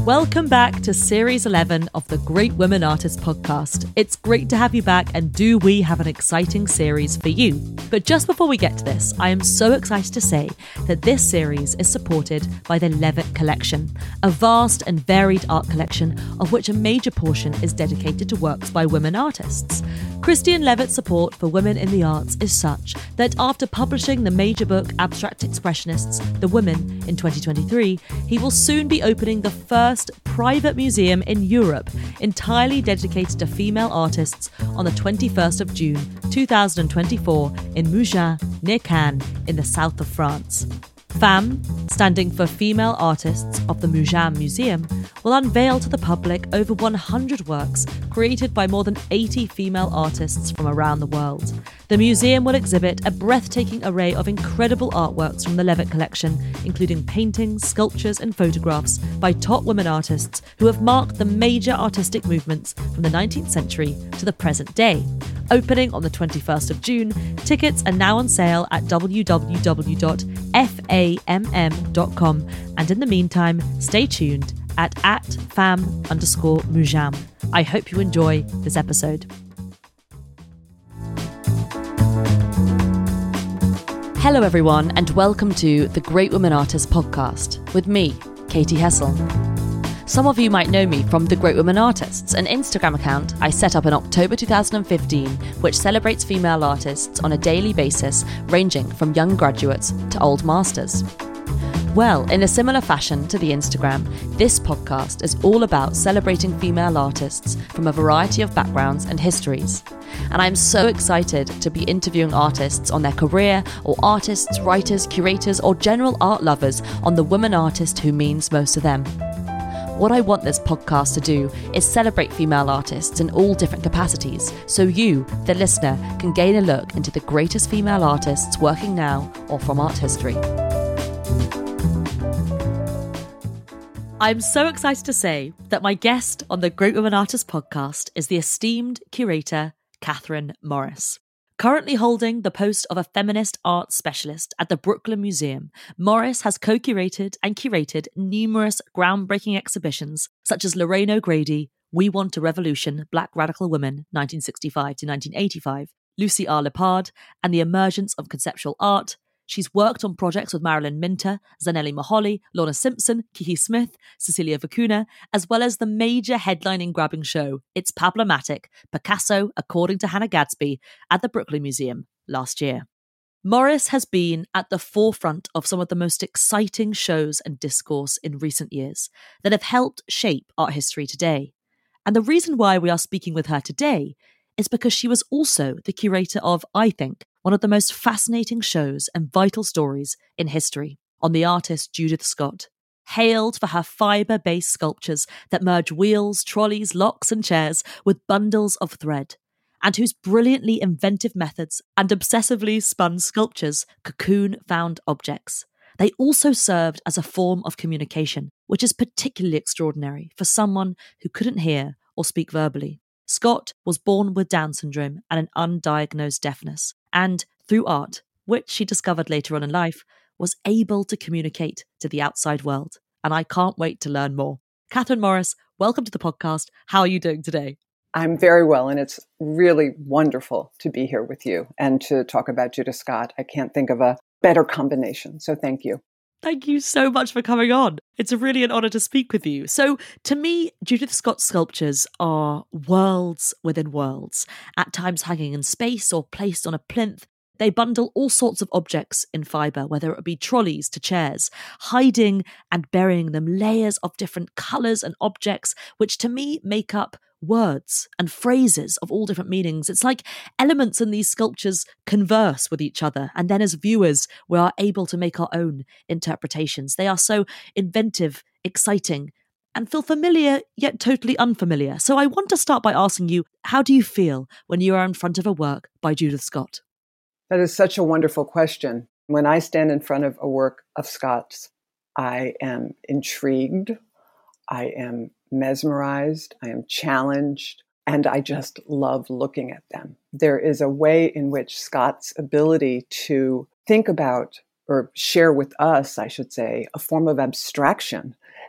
Welcome back to Series 11 of the Great Women Artists podcast. It's great to have you back, and do we have an exciting series for you. But just before we get to this, I am so excited to say that this series is supported by the Levitt Collection, a vast and varied art collection of which a major portion is dedicated to works by women artists. Christian Levitt's support for women in the arts is such that after publishing the major book Abstract Expressionists, The Women, in 2023, he will soon be opening the first private museum in Europe entirely dedicated to female artists on the 21st of June 2024 in Mougins, near Cannes, in the south of France. FAM, standing for Female Artists of the Mougins Museum, will unveil to the public over 100 works created by more than 80 female artists from around the world. The museum will exhibit a breathtaking array of incredible artworks from the Levitt Collection, including paintings, sculptures and photographs by top women artists who have marked the major artistic movements from the 19th century to the present day. Opening on the 21st of June, tickets are now on sale at www.famm.com, and in the meantime, stay tuned at @fam_Mougins. I hope you enjoy this episode. Hello everyone, and welcome to the Great Women Artists podcast with me, Katie Hessel. Some of you might know me from The Great Women Artists, an Instagram account I set up in October 2015, which celebrates female artists on a daily basis, ranging from young graduates to old masters. Well, in a similar fashion to the Instagram, this podcast is all about celebrating female artists from a variety of backgrounds and histories. And I'm so excited to be interviewing artists on their career, or artists, writers, curators, or general art lovers on the woman artist who means most to them. What I want this podcast to do is celebrate female artists in all different capacities, so you, the listener, can gain a look into the greatest female artists working now or from art history. I'm so excited to say that my guest on the Great Women Artists podcast is the esteemed curator, Catherine Morris. Currently holding the post of a feminist arts specialist at the Brooklyn Museum, Morris has co-curated and curated numerous groundbreaking exhibitions such as Lorraine O'Grady, We Want a Revolution, Black Radical Women, 1965 to 1985, Lucy R. Lepard, and the Emergence of Conceptual Art. She's worked on projects with Marilyn Minter, Zanele Moholy, Lorna Simpson, Kiki Smith, Cecilia Vicuna, as well as the major headlining grabbing show, It's Problematic, Picasso According to Hannah Gadsby, at the Brooklyn Museum last year. Morris has been at the forefront of some of the most exciting shows and discourse in recent years that have helped shape art history today. And the reason why we are speaking with her today is because she was also the curator of, I think, one of the most fascinating shows and vital stories in history, on the artist Judith Scott, hailed for her fibre-based sculptures that merge wheels, trolleys, locks and chairs with bundles of thread, and whose brilliantly inventive methods and obsessively spun sculptures cocoon found objects. They also served as a form of communication, which is particularly extraordinary for someone who couldn't hear or speak verbally. Scott was born with Down syndrome and an undiagnosed deafness, and through art, which she discovered later on in life, was able to communicate to the outside world. And I can't wait to learn more. Catherine Morris, welcome to the podcast. How are you doing today? I'm very well, and it's really wonderful to be here with you and to talk about Judith Scott. I can't think of a better combination, so thank you. Thank you so much for coming on. It's really an honour to speak with you. So, to me, Judith Scott's sculptures are worlds within worlds, at times hanging in space or placed on a plinth. They bundle all sorts of objects in fibre, whether it be trolleys to chairs, hiding and burying them layers of different colours and objects, which to me make up words and phrases of all different meanings. It's like elements in these sculptures converse with each other, and then as viewers, we are able to make our own interpretations. They are so inventive, exciting, and feel familiar, yet totally unfamiliar. So I want to start by asking you, how do you feel when you are in front of a work by Judith Scott? That is such a wonderful question. When I stand in front of a work of Scott's, I am intrigued, I am mesmerized, I am challenged, and I just love looking at them. There is a way in which Scott's ability to think about, or share with us, I should say, a form of abstraction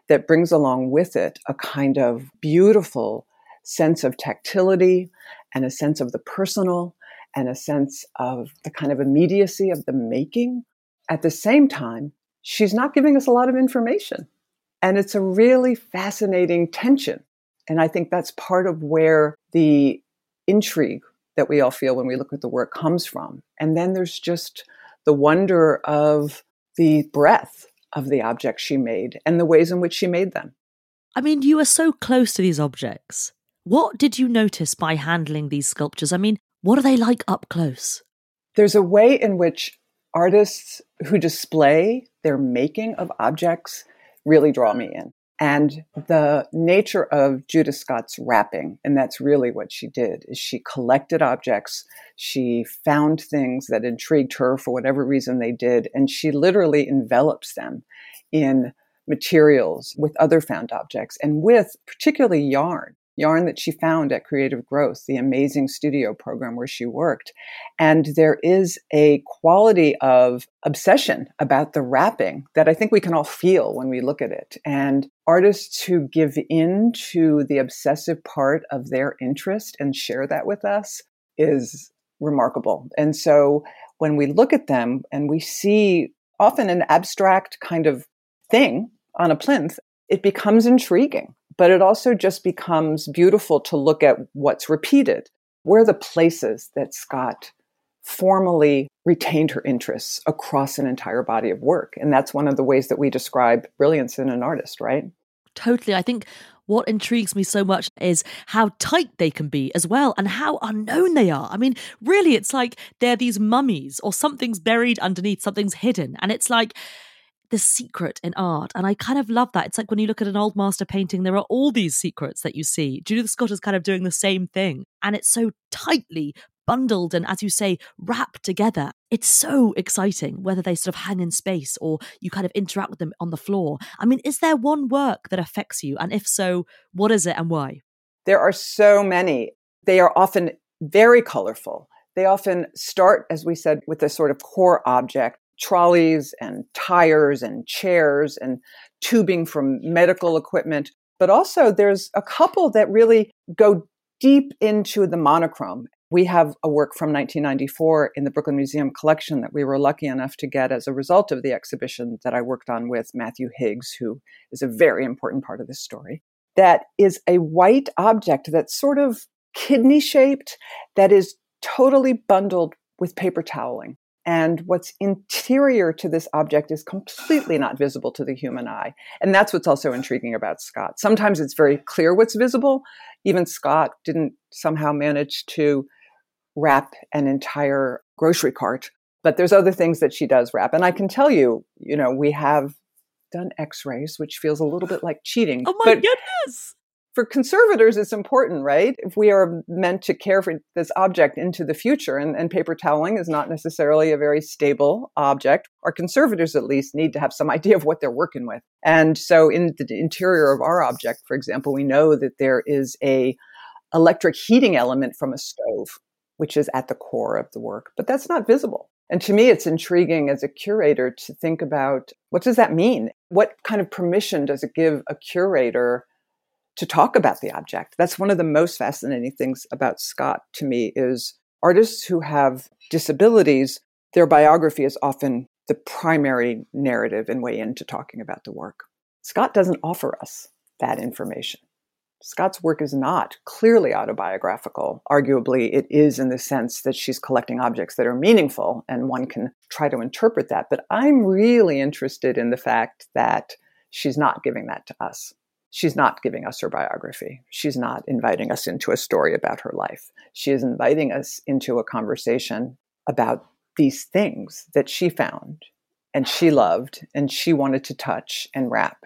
that brings along with it a kind of beautiful sense of tactility and a sense of the personal and a sense of the kind of immediacy of the making. At the same time, she's not giving us a lot of information. And it's a really fascinating tension. And I think that's part of where the intrigue that we all feel when we look at the work comes from. And then there's just the wonder of the breadth of the objects she made and the ways in which she made them. I mean, you were so close to these objects. What did you notice by handling these sculptures? I mean, what are they like up close? There's a way in which artists who display their making of objects really draw me in. And the nature of Judith Scott's wrapping, and that's really what she did, is she collected objects, she found things that intrigued her for whatever reason they did, and she literally envelops them in materials with other found objects and with particularly yarn that she found at Creative Growth, the amazing studio program where she worked. And there is a quality of obsession about the wrapping that I think we can all feel when we look at it. And artists who give in to the obsessive part of their interest and share that with us is remarkable. And so when we look at them and we see often an abstract kind of thing on a plinth, it becomes intriguing. But it also just becomes beautiful to look at what's repeated. Where are the places that Scott formally retained her interests across an entire body of work? And that's one of the ways that we describe brilliance in an artist, right? Totally. I think what intrigues me so much is how tight they can be as well and how unknown they are. I mean, really, it's like they're these mummies or something's buried underneath, something's hidden. And it's like the secret in art. And I kind of love that. It's like when you look at an old master painting, there are all these secrets that you see. Judith Scott is kind of doing the same thing. And it's so tightly bundled and, as you say, wrapped together. It's so exciting, whether they sort of hang in space or you kind of interact with them on the floor. I mean, is there one work that affects you? And if so, what is it and why? There are so many. They are often very colorful. They often start, as we said, with a sort of core object. Trolleys and tires and chairs and tubing from medical equipment. But also there's a couple that really go deep into the monochrome. We have a work from 1994 in the Brooklyn Museum collection that we were lucky enough to get as a result of the exhibition that I worked on with Matthew Higgs, who is a very important part of this story. That is a white object that's sort of kidney-shaped, that is totally bundled with paper toweling. And what's interior to this object is completely not visible to the human eye. And that's what's also intriguing about Scott. Sometimes it's very clear what's visible. Even Scott didn't somehow manage to wrap an entire grocery cart. But there's other things that she does wrap. And I can tell you, we have done x-rays, which feels a little bit like cheating. Oh my goodness! For conservators, it's important, right? If we are meant to care for this object into the future, and paper toweling is not necessarily a very stable object, our conservators at least need to have some idea of what they're working with. And so in the interior of our object, for example, we know that there is a electric heating element from a stove, which is at the core of the work, but that's not visible. And to me, it's intriguing as a curator to think about, what does that mean? What kind of permission does it give a curator to talk about the object? That's one of the most fascinating things about Scott to me is artists who have disabilities, their biography is often the primary narrative and way into talking about the work. Scott doesn't offer us that information. Scott's work is not clearly autobiographical. Arguably, it is in the sense that she's collecting objects that are meaningful and one can try to interpret that. But I'm really interested in the fact that she's not giving that to us. She's not giving us her biography. She's not inviting us into a story about her life. She is inviting us into a conversation about these things that she found and she loved and she wanted to touch and wrap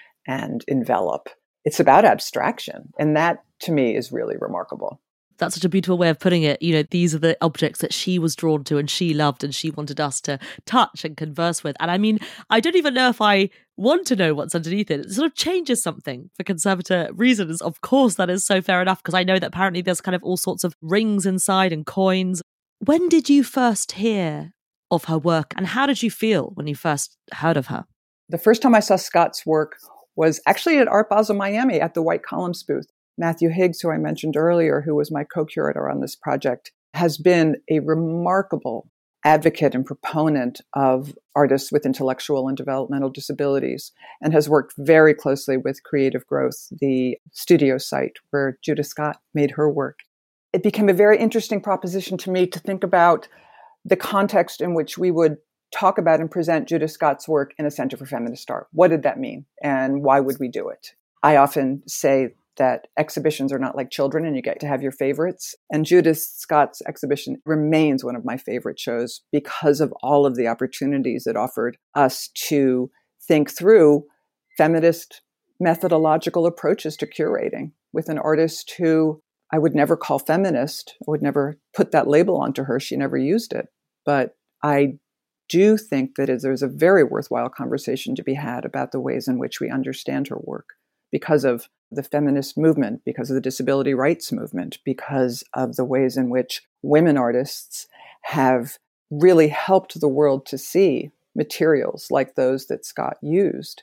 and envelop. It's about abstraction. And that, to me, is really remarkable. That's such a beautiful way of putting it. These are the objects that she was drawn to and she loved and she wanted us to touch and converse with. And I mean, I don't even know if I want to know what's underneath it. It sort of changes something for conservator reasons. Of course, that is so fair enough, because I know that apparently there's kind of all sorts of rings inside and coins. When did you first hear of her work and how did you feel when you first heard of her? The first time I saw Scott's work was actually at Art Basel Miami at the White Columns booth. Matthew Higgs, who I mentioned earlier, who was my co-curator on this project, has been a remarkable advocate and proponent of artists with intellectual and developmental disabilities, and has worked very closely with Creative Growth, the studio site where Judith Scott made her work. It became a very interesting proposition to me to think about the context in which we would talk about and present Judith Scott's work in a Center for Feminist Art. What did that mean? And why would we do it? I often say that exhibitions are not like children and you get to have your favorites. And Judith Scott's exhibition remains one of my favorite shows because of all of the opportunities it offered us to think through feminist methodological approaches to curating with an artist who I would never call feminist. I would never put that label onto her. She never used it. But I do think that there's a very worthwhile conversation to be had about the ways in which we understand her work because of the feminist movement, because of the disability rights movement, because of the ways in which women artists have really helped the world to see materials like those that Scott used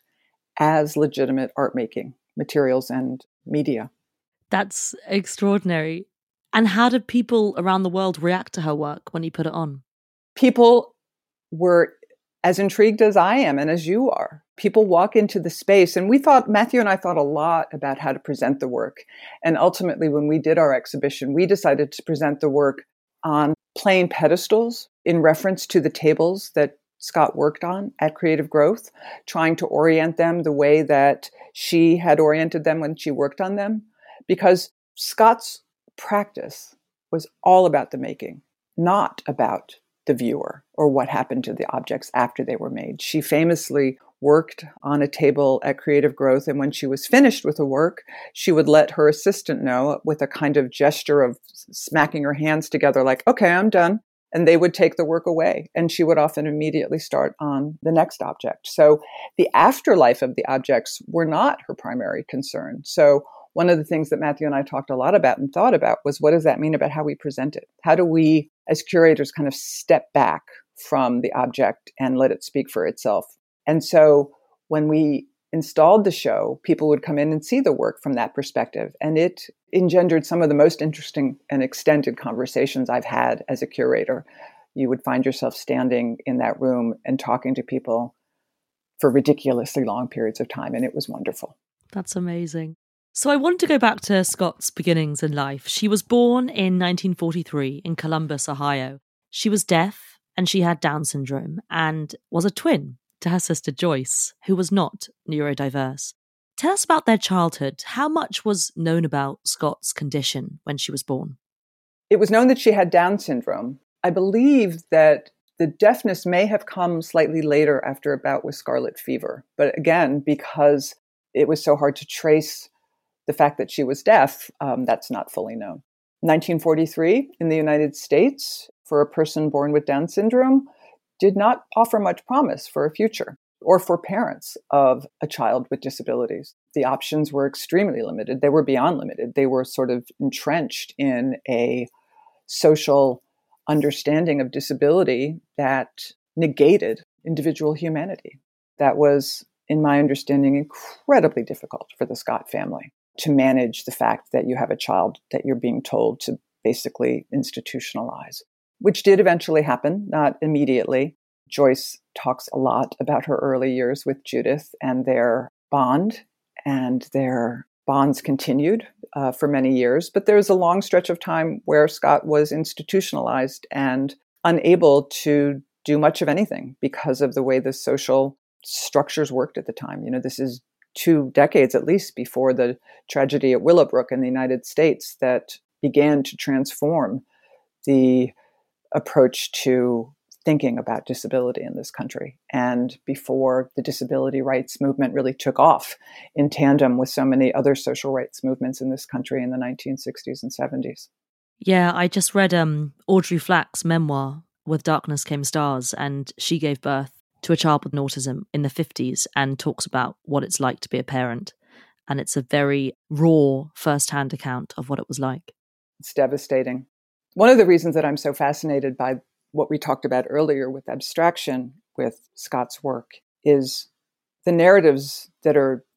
as legitimate art making materials and media. That's extraordinary. And how did people around the world react to her work when you put it on? People were as intrigued as I am and as you are. People walk into the space, and Matthew and I thought a lot about how to present the work. And ultimately, when we did our exhibition, we decided to present the work on plain pedestals in reference to the tables that Scott worked on at Creative Growth, trying to orient them the way that she had oriented them when she worked on them. Because Scott's practice was all about the making, not about the viewer or what happened to the objects after they were made. She famously worked on a table at Creative Growth, and when she was finished with the work, she would let her assistant know with a kind of gesture of smacking her hands together like, okay, I'm done. And they would take the work away, and she would often immediately start on the next object. So the afterlife of the objects were not her primary concern. So one of the things that Matthew and I talked a lot about and thought about was, what does that mean about how we present it? How do we, as curators, kind of step back from the object and let it speak for itself? And so when we installed the show, people would come in and see the work from that perspective. And it engendered some of the most interesting and extended conversations I've had as a curator. You would find yourself standing in that room and talking to people for ridiculously long periods of time. And it was wonderful. That's amazing. So I want to go back to Scott's beginnings in life. She was born in 1943 in Columbus, Ohio. She was deaf and she had Down syndrome and was a twin to her sister Joyce, who was not neurodiverse. Tell us about their childhood. How much was known about Scott's condition when she was born? It was known that she had Down syndrome. I believe that the deafness may have come slightly later after a bout with scarlet fever. But again, because it was so hard to trace the fact that she was deaf, that's not fully known. 1943 in the United States, for a person born with Down syndrome, did not offer much promise for a future or for parents of a child with disabilities. The options were extremely limited. They were beyond limited. They were sort of entrenched in a social understanding of disability that negated individual humanity. That was, in my understanding, incredibly difficult for the Scott family to manage the fact that you have a child that you're being told to basically institutionalize, which did eventually happen, not immediately. Joyce talks a lot about her early years with Judith and their bond, and their bonds continued for many years. But there was a long stretch of time where Scott was institutionalized and unable to do much of anything because of the way the social structures worked at the time. This is 2 decades at least before the tragedy at Willowbrook in the United States that began to transform the approach to thinking about disability in this country, and before the disability rights movement really took off in tandem with so many other social rights movements in this country in the 1960s and 70s. Yeah, I just read Audrey Flack's memoir, With Darkness Came Stars, and she gave birth to a child with autism in the 50s and talks about what it's like to be a parent. And it's a very raw first-hand account of what it was like. It's devastating. One of the reasons that I'm so fascinated by what we talked about earlier with abstraction with Scott's work is the narratives that are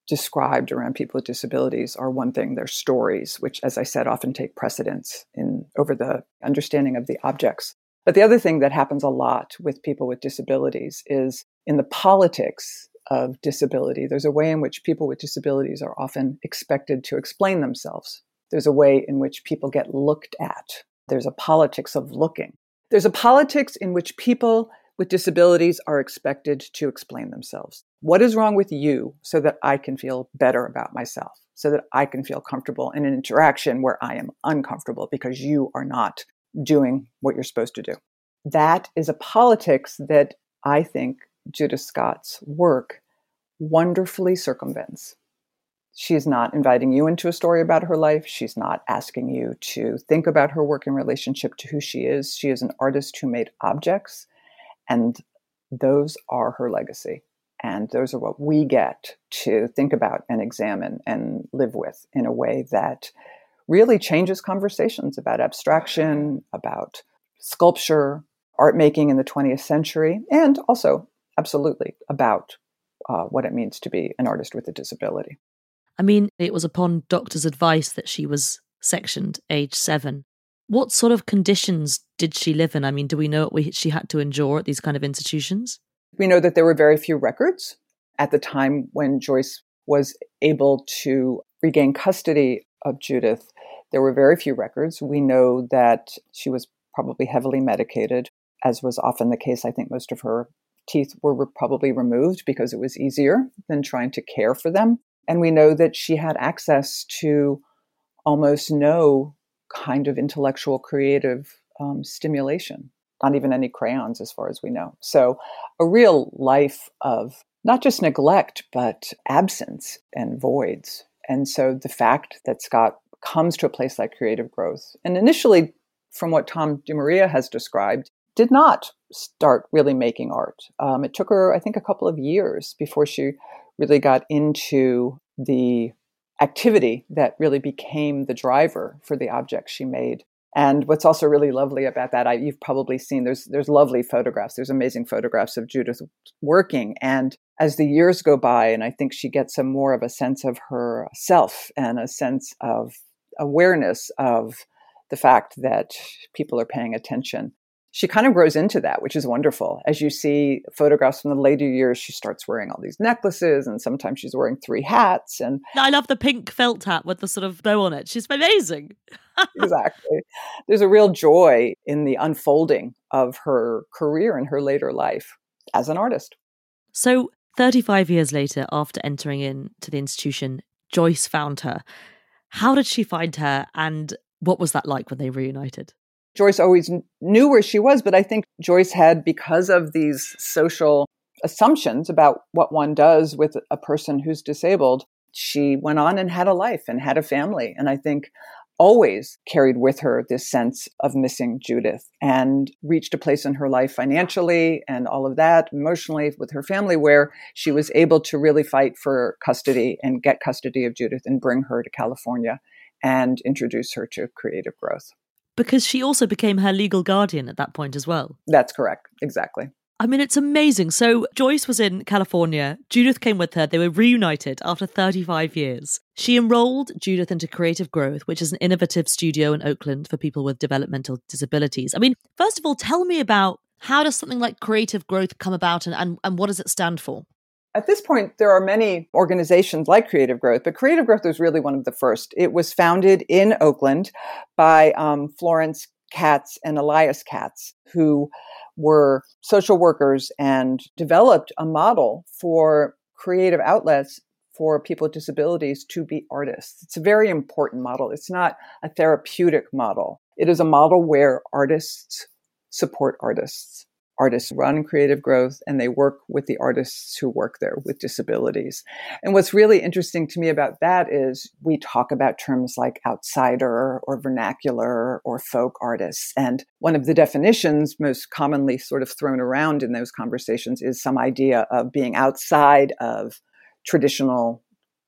described around people with disabilities are one thing, their stories, which, as I said, often take precedence over the understanding of the objects. But the other thing that happens a lot with people with disabilities is in the politics of disability, there's a way in which people with disabilities are often expected to explain themselves. There's a way in which people get looked at. There's a politics of looking. There's a politics in which people with disabilities are expected to explain themselves. What is wrong with you so that I can feel better about myself, so that I can feel comfortable in an interaction where I am uncomfortable because you are not doing what you're supposed to do? That is a politics that I think Judith Scott's work wonderfully circumvents. She's not inviting you into a story about her life. She's not asking you to think about her work in relationship to who she is. She is an artist who made objects, and those are her legacy. And those are what we get to think about and examine and live with in a way that really changes conversations about abstraction, about sculpture, art making in the 20th century, and also absolutely about what it means to be an artist with a disability. I mean, it was upon doctor's advice that she was sectioned age 7. What sort of conditions did she live in? I mean, do we know what she had to endure at these kind of institutions? We know that there were very few records at the time when Joyce was able to regain custody of Judith. There were very few records. We know that she was probably heavily medicated, as was often the case. I think most of her teeth were probably removed because it was easier than trying to care for them. And we know that she had access to almost no kind of intellectual, creative stimulation, not even any crayons as far as we know. So a real life of not just neglect, but absence and voids. And so the fact that Scott comes to a place like Creative Growth, and initially, from what Tom DeMaria has described, did not start really making art. It took her, I think, a couple of years before she really got into the activity that really became the driver for the objects she made. And what's also really lovely about that, you've probably seen, there's lovely photographs. There's amazing photographs of Judith working. And as the years go by, and I think she gets more of a sense of herself and a sense of awareness of the fact that people are paying attention, she kind of grows into that, which is wonderful. As you see photographs from the later years, she starts wearing all these necklaces, and sometimes she's wearing 3 hats. And I love the pink felt hat with the sort of bow on it. She's amazing. Exactly. There's a real joy in the unfolding of her career and her later life as an artist. So 35 years later, after entering into the institution, Joyce found her. How did she find her, and what was that like when they reunited? Joyce always knew where she was, but I think Joyce had, because of these social assumptions about what one does with a person who's disabled, she went on and had a life and had a family. And I think always carried with her this sense of missing Judith, and reached a place in her life financially and all of that, emotionally with her family, where she was able to really fight for custody and get custody of Judith and bring her to California and introduce her to Creative Growth. Because she also became her legal guardian at that point as well. That's correct. Exactly. I mean, it's amazing. So Joyce was in California. Judith came with her. They were reunited after 35 years. She enrolled Judith into Creative Growth, which is an innovative studio in Oakland for people with developmental disabilities. I mean, first of all, tell me about how does something like Creative Growth come about, and what does it stand for? At this point, there are many organizations like Creative Growth, but Creative Growth was really one of the first. It was founded in Oakland by Florence Katz and Elias Katz, who were social workers and developed a model for creative outlets for people with disabilities to be artists. It's a very important model. It's not a therapeutic model. It is a model where artists support artists. Artists run Creative Growth, and they work with the artists who work there with disabilities. And what's really interesting to me about that is we talk about terms like outsider or vernacular or folk artists. And one of the definitions most commonly sort of thrown around in those conversations is some idea of being outside of traditional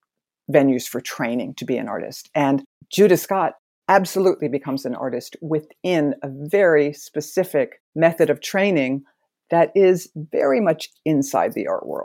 venues for training to be an artist. And Judith Scott absolutely becomes an artist within a very specific method of training that is very much inside the art world.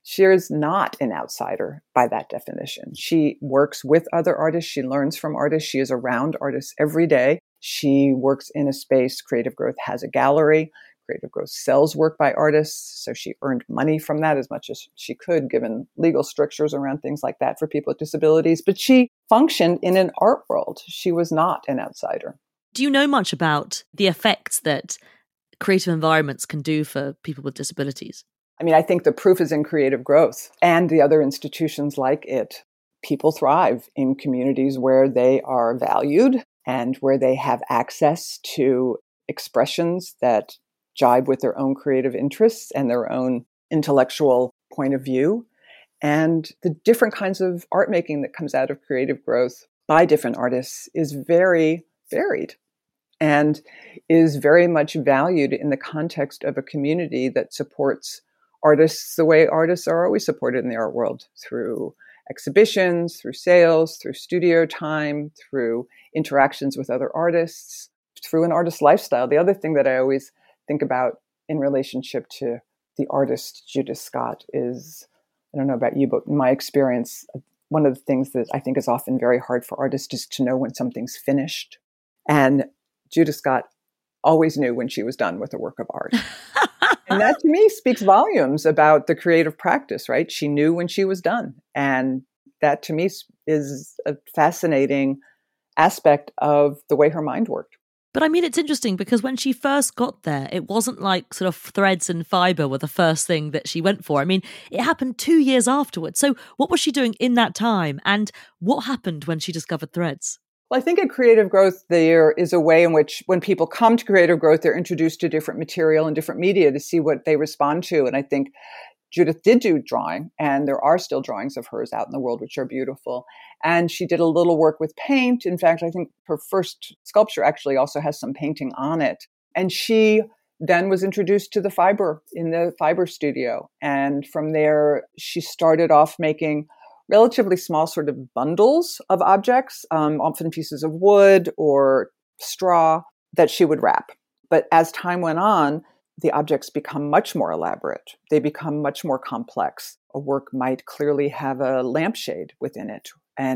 She is not an outsider by that definition. She works with other artists. She learns from artists. She is around artists every day. She works in a space. Creative Growth has a gallery. Creative Growth sells work by artists. So she earned money from that as much as she could, given legal strictures around things like that for people with disabilities. But she functioned in an art world. She was not an outsider. Do you know much about the effects that creative environments can do for people with disabilities? I mean, I think the proof is in Creative Growth and the other institutions like it. People thrive in communities where they are valued and where they have access to expressions that jibe with their own creative interests and their own intellectual point of view. And the different kinds of art making that comes out of Creative Growth by different artists is very varied and is very much valued in the context of a community that supports artists the way artists are always supported in the art world, through exhibitions, through sales, through studio time, through interactions with other artists, through an artist lifestyle. The other thing that I always think about in relationship to the artist Judith Scott is, I don't know about you, but in my experience, one of the things that I think is often very hard for artists is to know when something's finished. And Judith Scott always knew when she was done with a work of art. And that to me speaks volumes about the creative practice, right? She knew when she was done. And that to me is a fascinating aspect of the way her mind worked. But I mean, it's interesting because when she first got there, it wasn't like sort of threads and fibre were the first thing that she went for. I mean, it happened 2 years afterwards. So what was she doing in that time? And what happened when she discovered threads? Well, I think at Creative Growth, there is a way in which when people come to Creative Growth, they're introduced to different material and different media to see what they respond to. And I think Judith did do drawing, and there are still drawings of hers out in the world, which are beautiful. And she did a little work with paint. In fact, I think her first sculpture actually also has some painting on it. And she then was introduced to the fiber in the fiber studio. And from there, she started off making relatively small sort of bundles of objects, often pieces of wood or straw that she would wrap. But as time went on, the objects become much more elaborate. They become much more complex. A work might clearly have a lampshade within it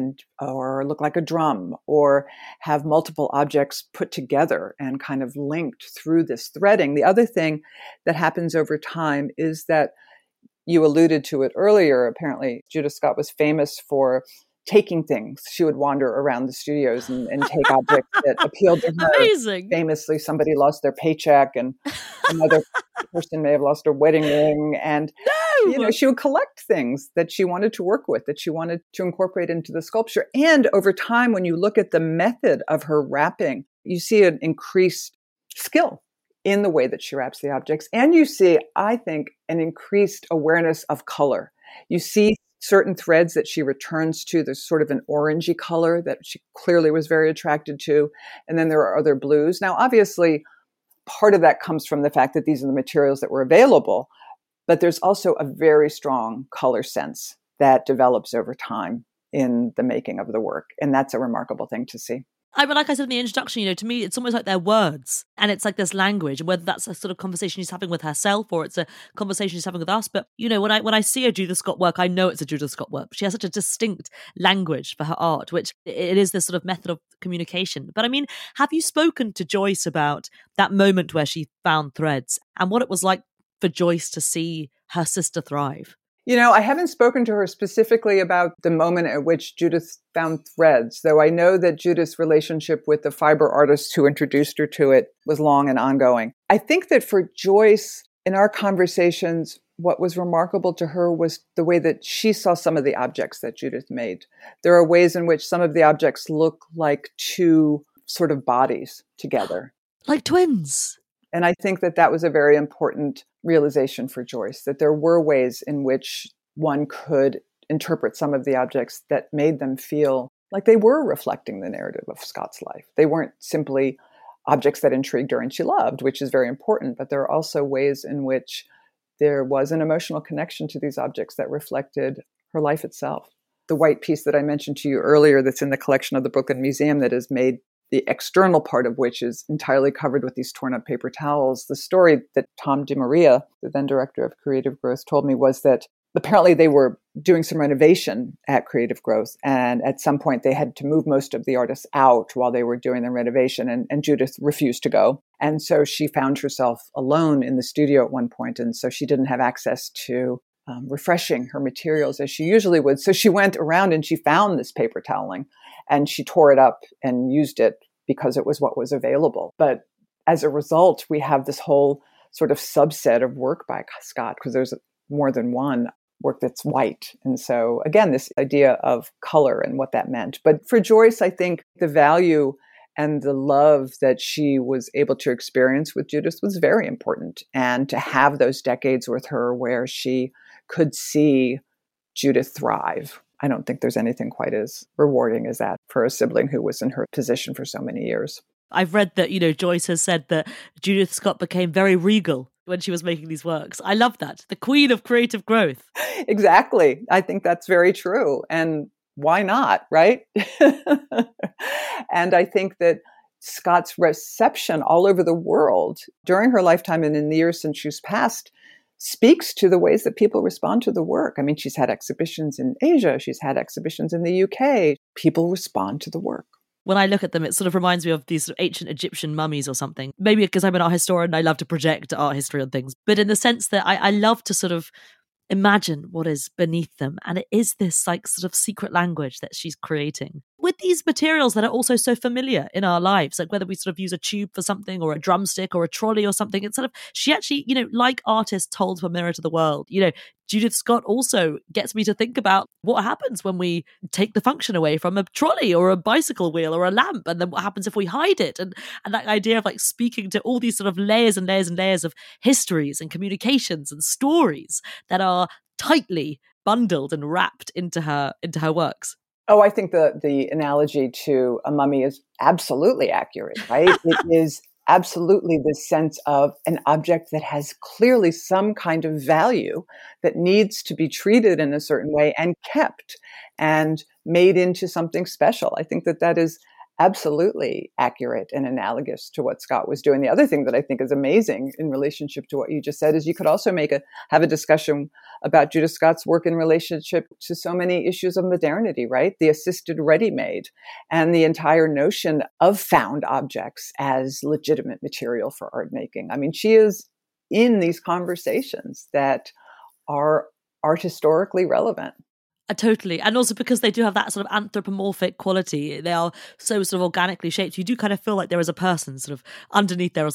or look like a drum, or have multiple objects put together and kind of linked through this threading. The other thing that happens over time is that you alluded to it earlier. Apparently, Judith Scott was famous for taking things. She would wander around the studios and take objects that appealed to her. Amazing. Famously, somebody lost their paycheck, and another person may have lost a wedding ring. And she would collect things that she wanted to work with, that she wanted to incorporate into the sculpture. And over time, when you look at the method of her wrapping, you see an increased skill in the way that she wraps the objects. And you see, I think, an increased awareness of color. You see certain threads that she returns to. There's sort of an orangey color that she clearly was very attracted to. And then there are other blues. Now, obviously, part of that comes from the fact that these are the materials that were available, but there's also a very strong color sense that develops over time in the making of the work. And that's a remarkable thing to see. I mean, like I said in the introduction, to me, it's almost like they're words, and it's like there's language, and whether that's a sort of conversation she's having with herself or it's a conversation she's having with us. But, when I see a Judith Scott work, I know it's a Judith Scott work. She has such a distinct language for her art, which it is this sort of method of communication. But I mean, have you spoken to Joyce about that moment where she found threads and what it was like for Joyce to see her sister thrive? I haven't spoken to her specifically about the moment at which Judith found threads, though I know that Judith's relationship with the fiber artist who introduced her to it was long and ongoing. I think that for Joyce, in our conversations, what was remarkable to her was the way that she saw some of the objects that Judith made. There are ways in which some of the objects look like two sort of bodies together. Like twins. And I think that that was a very important realization for Joyce, that there were ways in which one could interpret some of the objects that made them feel like they were reflecting the narrative of Scott's life. They weren't simply objects that intrigued her and she loved, which is very important, but there are also ways in which there was an emotional connection to these objects that reflected her life itself. The white piece that I mentioned to you earlier that's in the collection of the Brooklyn Museum that is made, the external part of which is entirely covered with these torn up paper towels. The story that Tom DeMaria, the then director of Creative Growth, told me was that apparently they were doing some renovation at Creative Growth. And at some point they had to move most of the artists out while they were doing the renovation. And Judith refused to go. And so she found herself alone in the studio at one point. And so she didn't have access to refreshing her materials as she usually would. So she went around and she found this paper toweling and she tore it up and used it because it was what was available. But as a result, we have this whole sort of subset of work by Scott, because there's more than one work that's white. And so again, this idea of color and what that meant. But for Joyce, I think the value and the love that she was able to experience with Judith was very important. And to have those decades with her where she could see Judith thrive, I don't think there's anything quite as rewarding as that for a sibling who was in her position for so many years. I've read that, Joyce has said that Judith Scott became very regal when she was making these works. I love that. The queen of creative growth. Exactly. I think that's very true. And why not, right? And I think that Scott's reception all over the world during her lifetime and in the years since she's passed speaks to the ways that people respond to the work. I mean, she's had exhibitions in Asia. She's had exhibitions in the UK. People respond to the work. When I look at them, it sort of reminds me of these sort of ancient Egyptian mummies or something. Maybe because I'm an art historian, I love to project art history on things. But in the sense that I love to sort of imagine what is beneath them. And it is this like sort of secret language that she's creating with these materials that are also so familiar in our lives, like whether we sort of use a tube for something or a drumstick or a trolley or something. It's sort of, she actually, like artists told from Mirror to the World, Judith Scott also gets me to think about what happens when we take the function away from a trolley or a bicycle wheel or a lamp, and then what happens if we hide it, and that idea of like speaking to all these sort of layers and layers and layers of histories and communications and stories that are tightly bundled and wrapped into her works. Oh, I think the analogy to a mummy is absolutely accurate, right? It is absolutely this sense of an object that has clearly some kind of value that needs to be treated in a certain way and kept and made into something special. I think that is absolutely accurate and analogous to what Scott was doing. The other thing that I think is amazing in relationship to what you just said is you could also have a discussion about Judith Scott's work in relationship to so many issues of modernity, right? The assisted ready-made and the entire notion of found objects as legitimate material for art making. I mean, she is in these conversations that are art historically relevant. Totally. And also because they do have that sort of anthropomorphic quality. They are so sort of organically shaped. You do kind of feel like there is a person sort of underneath there. It's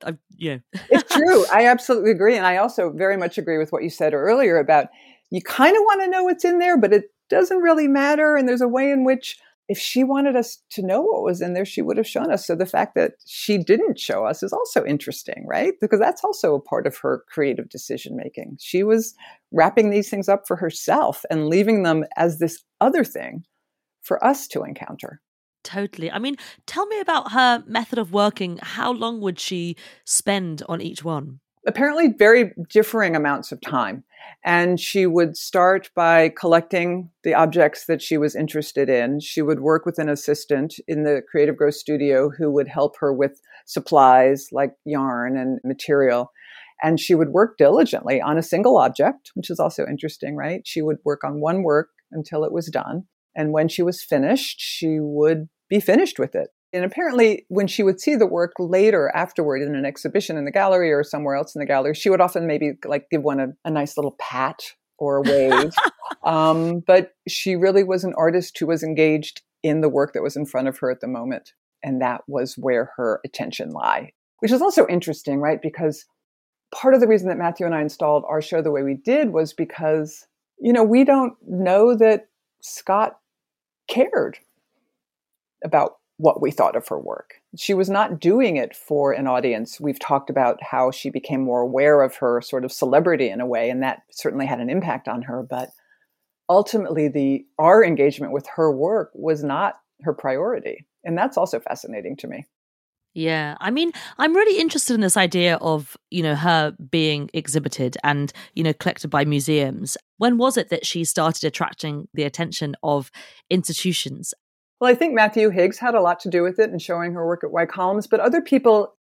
true. I absolutely agree. And I also very much agree with what you said earlier about you kind of want to know what's in there, but it doesn't really matter. And there's a way in which if she wanted us to know what was in there, she would have shown us. So the fact that she didn't show us is also interesting, right? Because that's also a part of her creative decision making. She was wrapping these things up for herself and leaving them as this other thing for us to encounter. Totally. I mean, tell me about her method of working. How long would she spend on each one? Apparently very differing amounts of time. And she would start by collecting the objects that she was interested in. She would work with an assistant in the Creative Growth studio who would help her with supplies like yarn and material. And she would work diligently on a single object, which is also interesting, right? She would work on one work until it was done. And when she was finished, she would be finished with it. And apparently, when she would see the work later, afterward, in an exhibition in the gallery or somewhere else in the gallery, she would often maybe like give one a nice little pat or a wave. But she really was an artist who was engaged in the work that was in front of her at the moment. And that was where her attention lay, which is also interesting, right? Because part of the reason that Matthew and I installed our show the way we did was because, we don't know that Scott cared about what we thought of her work. She was not doing it for an audience. We've talked about how she became more aware of her sort of celebrity in a way, and that certainly had an impact on her. But ultimately, our engagement with her work was not her priority. And that's also fascinating to me. Yeah. I mean, I'm really interested in this idea of, her being exhibited and, collected by museums. When was it that she started attracting the attention of institutions? Well, I think Matthew Higgs had a lot to do with it and showing her work at White Columns, but other people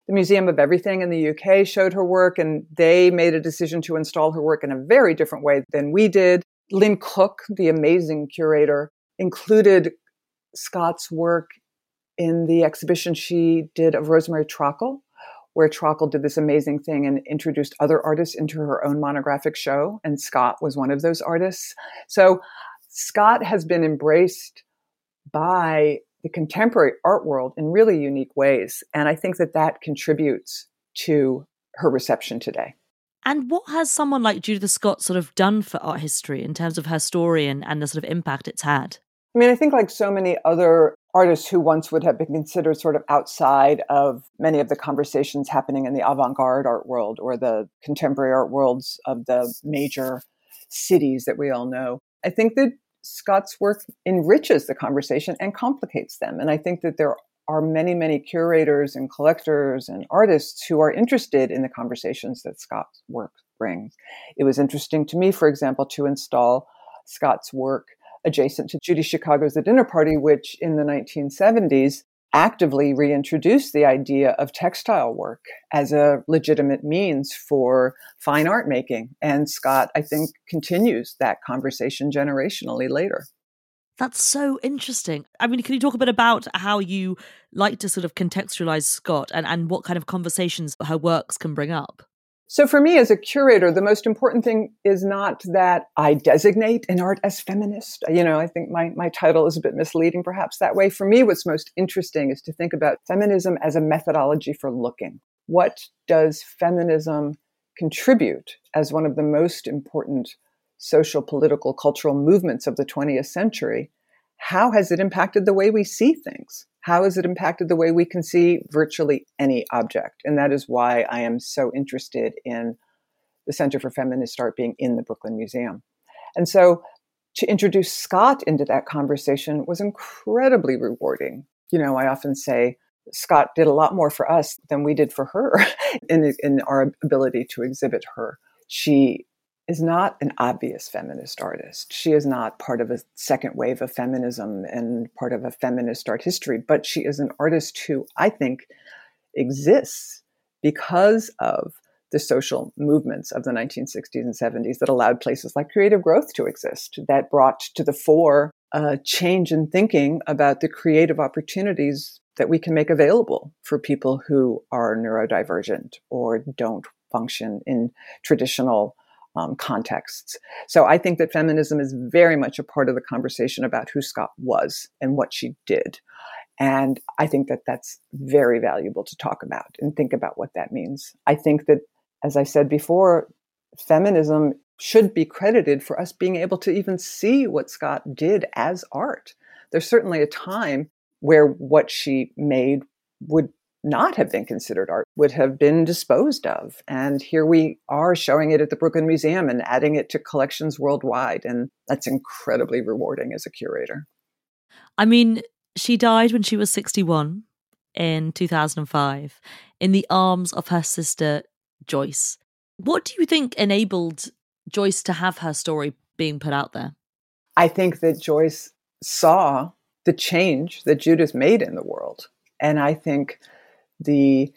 The Museum of Everything in the UK showed her work, and they made a decision to install her work in a very different way than we did. Lynn Cook, the amazing curator, included Scott's work in the exhibition she did of Rosemary Trockle, where Trockle did this amazing thing and introduced other artists into her own monographic show, and Scott was one of those artists. So Scott has been embraced by the contemporary art world in really unique ways. And I think that that contributes to her reception today. And what has someone like Judith Scott sort of done for art history in terms of her story and the sort of impact it's had? I mean, I think like so many other artists who once would have been considered sort of outside of many of the conversations happening in the avant-garde art world or the contemporary art worlds of the major cities that we all know, I think that Scott's work enriches the conversation and complicates them. And I think that there are many, many curators and collectors and artists who are interested in the conversations that Scott's work brings. It was interesting to me, for example, to install Scott's work adjacent to Judy Chicago's The Dinner Party, which in the 1970s actively reintroduced the idea of textile work as a legitimate means for fine art making. And Scott, I think, continues that conversation generationally later. That's so interesting. I mean, can you talk a bit about how you like to sort of contextualize Scott and what kind of conversations her works can bring up? So for me as a curator, the most important thing is not that I designate an art as feminist. You know, I think my title is a bit misleading perhaps that way. For me, what's most interesting is to think about feminism as a methodology for looking. What does feminism contribute as one of the most important social, political, cultural movements of the 20th century? How has it impacted the way we see things? How has it impacted the way we can see virtually any object? And that is why I am so interested in the Center for Feminist Art being in the Brooklyn Museum. And so to introduce Scott into that conversation was incredibly rewarding. You know, I often say Scott did a lot more for us than we did for her in our ability to exhibit her. She is not an obvious feminist artist. She is not part of a second wave of feminism and part of a feminist art history, but she is an artist who I think exists because of the social movements of the 1960s and 70s that allowed places like Creative Growth to exist, that brought to the fore a change in thinking about the creative opportunities that we can make available for people who are neurodivergent or don't function in traditional contexts. So I think that feminism is very much a part of the conversation about who Scott was and what she did. And I think that that's very valuable to talk about and think about what that means. I think that, as I said before, feminism should be credited for us being able to even see what Scott did as art. There's certainly a time where what she made would not have been considered art, would have been disposed of. And here we are showing it at the Brooklyn Museum and adding it to collections worldwide. And that's incredibly rewarding as a curator. I mean, she died when she was 61 in 2005 in the arms of her sister, Joyce. What do you think enabled Joyce to have her story being put out there? I think that Joyce saw the change that Judith made in the world. And I think the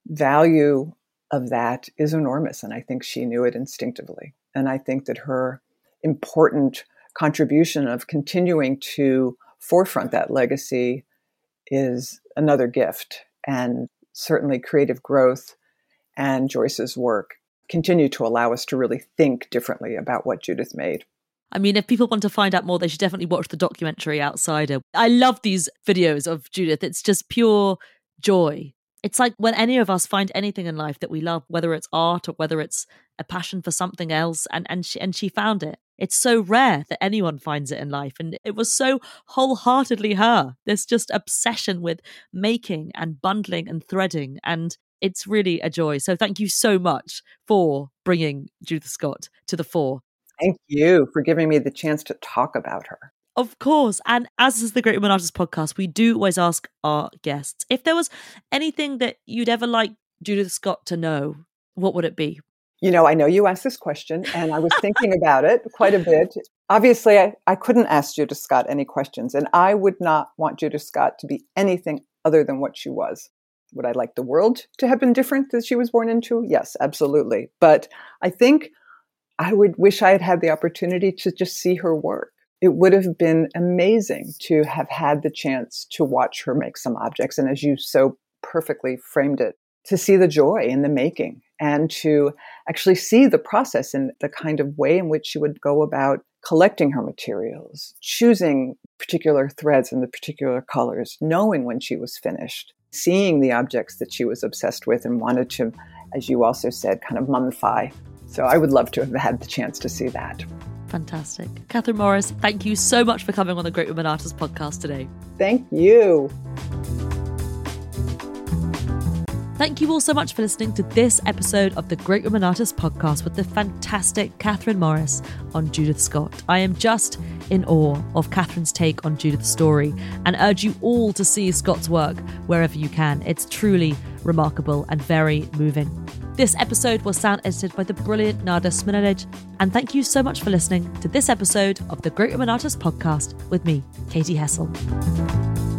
value of that is enormous. And I think she knew it instinctively. And I think that her important contribution of continuing to forefront that legacy is another gift. And certainly Creative Growth and Joyce's work continue to allow us to really think differently about what Judith made. I mean, if people want to find out more, they should definitely watch the documentary Outsider. I love these videos of Judith. It's just pure joy. It's like when any of us find anything in life that we love, whether it's art or whether it's a passion for something else, and she found it. It's so rare that anyone finds it in life. And it was so wholeheartedly her. There's just obsession with making and bundling and threading. And it's really a joy. So thank you so much for bringing Judith Scott to the fore. Thank you for giving me the chance to talk about her. Of course. And as is the Great Women Artists podcast, we do always ask our guests, if there was anything that you'd ever like Judith Scott to know, what would it be? You know, I know you asked this question and I was thinking about it quite a bit. Obviously, I couldn't ask Judith Scott any questions, and I would not want Judith Scott to be anything other than what she was. Would I like the world to have been different that she was born into? Yes, absolutely. But I think I would wish I had had the opportunity to just see her work. It would have been amazing to have had the chance to watch her make some objects. And as you so perfectly framed it, to see the joy in the making and to actually see the process and the kind of way in which she would go about collecting her materials, choosing particular threads and the particular colors, knowing when she was finished, seeing the objects that she was obsessed with and wanted to, as you also said, kind of mummify. So I would love to have had the chance to see that. Fantastic. Catherine Morris, thank you so much for coming on the Great Women Artists podcast today. Thank you. Thank you all so much for listening to this episode of the Great Women Artists podcast with the fantastic Catherine Morris on Judith Scott. I am just in awe of Catherine's take on Judith's story and urge you all to see Scott's work wherever you can. It's truly remarkable and very moving. This episode was sound edited by the brilliant Nada Sminalej, and thank you so much for listening to this episode of the Great Women Artists podcast with me, Katie Hessel.